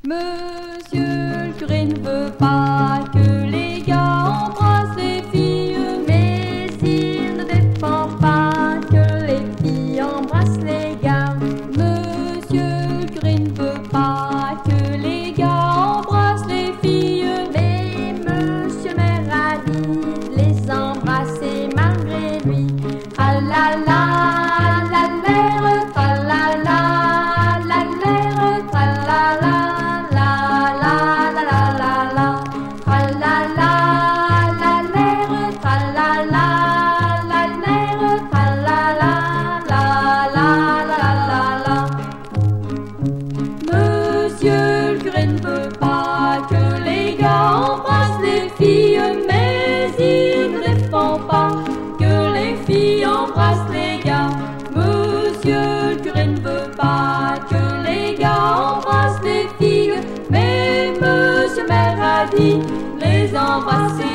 Monsieur le curé ne veut pas que les gars embrassent les filles, mais il ne défend pas que les filles embrassent les gars. Monsieur le curé ne veut pas que les gars embrassent les filles, mais monsieur le maire a dit de les embrasser malgré lui. Ah la la, la l'air, ah la la, la l'air, ah la la. Monsieur le curé ne veut pas que les gars embrassent les filles, mais il ne défend pas que les filles embrassent les gars. Monsieur le curé ne veut pas que les gars embrassent les filles, mais monsieur le maire a dit les embrasser